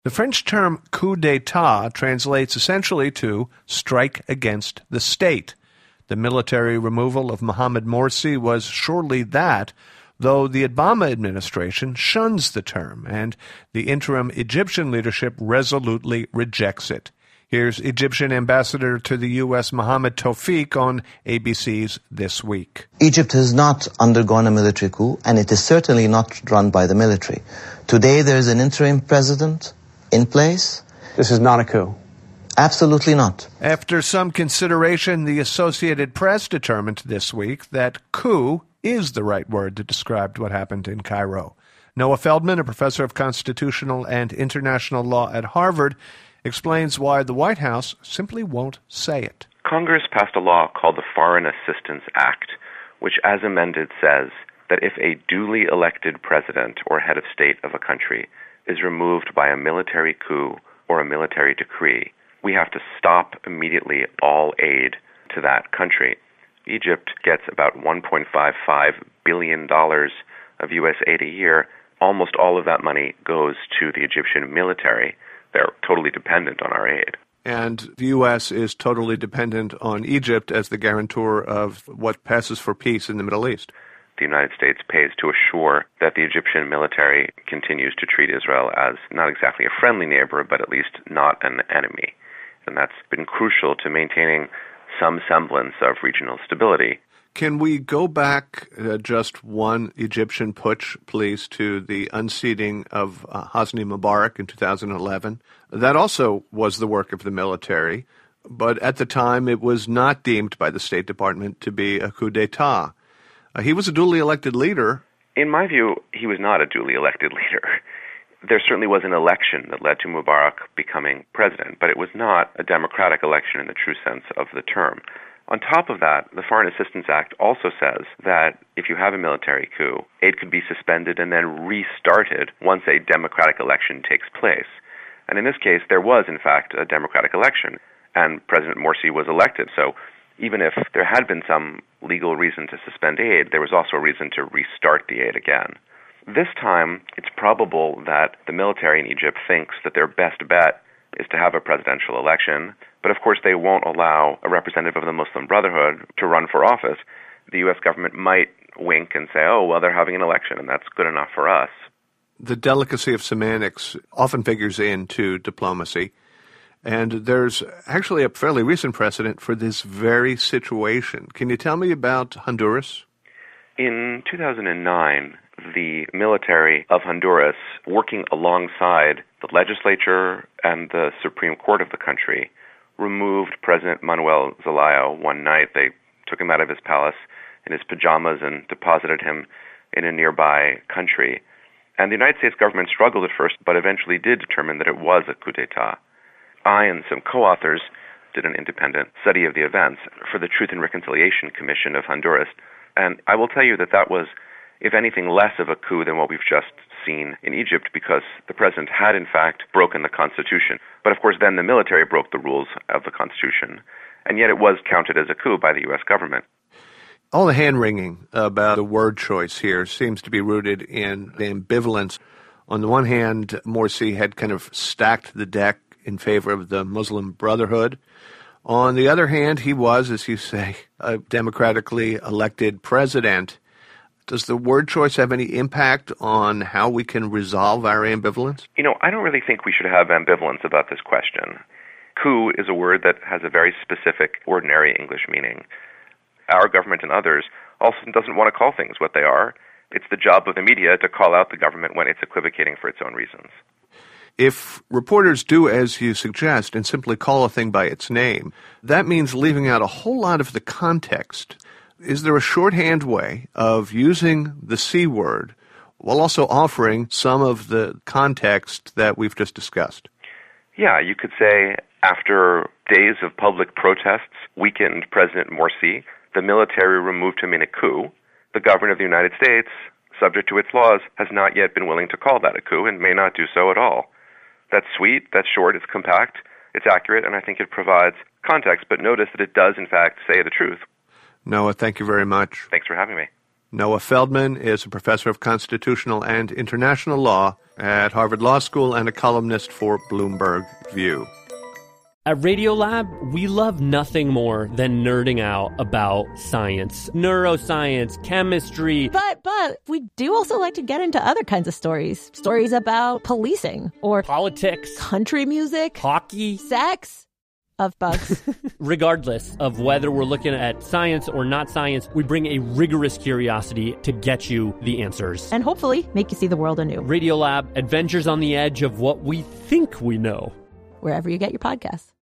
The French term coup d'état translates essentially to strike against the state. The military removal of Mohamed Morsi was surely that, though the Obama administration shuns the term, and the interim Egyptian leadership resolutely rejects it. Here's Egyptian ambassador to the U.S. Mohamed Tawfiq on ABC's This Week. Egypt has not undergone a military coup, and it is certainly not run by the military. Today there is an interim president in place. This is not a coup. Absolutely not. After some consideration, the Associated Press determined this week that coup is the right word to describe what happened in Cairo. Noah Feldman, a professor of constitutional and international law at Harvard, explains why the White House simply won't say it. Congress passed a law called the Foreign Assistance Act, which, as amended, says that if a duly elected president or head of state of a country is removed by a military coup or a military decree, we have to stop immediately all aid to that country. Egypt gets about $1.55 billion of U.S. aid a year. Almost all of that money goes to the Egyptian military. They're totally dependent on our aid. And the U.S. is totally dependent on Egypt as the guarantor of what passes for peace in the Middle East. The United States pays to assure that the Egyptian military continues to treat Israel as not exactly a friendly neighbor, but at least not an enemy. And that's been crucial to maintaining some semblance of regional stability. Can we go back just one Egyptian putsch, please, to the unseating of Hosni Mubarak in 2011? That also was the work of the military, but at the time it was not deemed by the State Department to be a coup d'etat. He was a duly elected leader. In my view, he was not a duly elected leader. There certainly was an election that led to Mubarak becoming president, but it was not a democratic election in the true sense of the term. On top of that, the Foreign Assistance Act also says that if you have a military coup, aid could be suspended and then restarted once a democratic election takes place. And in this case, there was, in fact, a democratic election, and President Morsi was elected. So even if there had been some legal reason to suspend aid, there was also a reason to restart the aid again. This time, it's probable that the military in Egypt thinks that their best bet is to have a presidential election, but of course they won't allow a representative of the Muslim Brotherhood to run for office. The U.S. government might wink and say, oh, well, they're having an election, and that's good enough for us. The delicacy of semantics often figures into diplomacy, and there's actually a fairly recent precedent for this very situation. Can you tell me about Honduras? In 2009, the military of Honduras, working alongside the legislature and the Supreme Court of the country, removed President Manuel Zelaya one night. They took him out of his palace in his pajamas and deposited him in a nearby country. And the United States government struggled at first, but eventually did determine that it was a coup d'etat. I and some co-authors did an independent study of the events for the Truth and Reconciliation Commission of Honduras. And I will tell you that that was, if anything, less of a coup than what we've just seen in Egypt, because the president had, in fact, broken the Constitution. But, of course, then the military broke the rules of the Constitution, and yet it was counted as a coup by the U.S. government. All the hand-wringing about the word choice here seems to be rooted in the ambivalence. On the one hand, Morsi had kind of stacked the deck in favor of the Muslim Brotherhood. On the other hand, he was, as you say, a democratically elected president. Does the word choice have any impact on how we can resolve our ambivalence? You know, I don't really think we should have ambivalence about this question. Coup is a word that has a very specific, ordinary English meaning. Our government and others also doesn't want to call things what they are. It's the job of the media to call out the government when it's equivocating for its own reasons. If reporters do as you suggest and simply call a thing by its name, that means leaving out a whole lot of the context. Is there a shorthand way of using the C word while also offering some of the context that we've just discussed? Yeah, you could say after days of public protests weakened President Morsi, the military removed him in a coup. The government of the United States, subject to its laws, has not yet been willing to call that a coup and may not do so at all. That's sweet, that's short, it's compact, it's accurate, and I think it provides context, but notice that it does, in fact, say the truth. Noah, thank you very much. Thanks for having me. Noah Feldman is a professor of constitutional and international law at Harvard Law School and a columnist for Bloomberg View. At Radiolab, we love nothing more than nerding out about science, neuroscience, chemistry. But we do also like to get into other kinds of stories. Stories about policing or politics, country music, hockey, sex, of bugs. Regardless of whether we're looking at science or not science, we bring a rigorous curiosity to get you the answers. And hopefully make you see the world anew. Radiolab, adventures on the edge of what we think we know. Wherever you get your podcasts.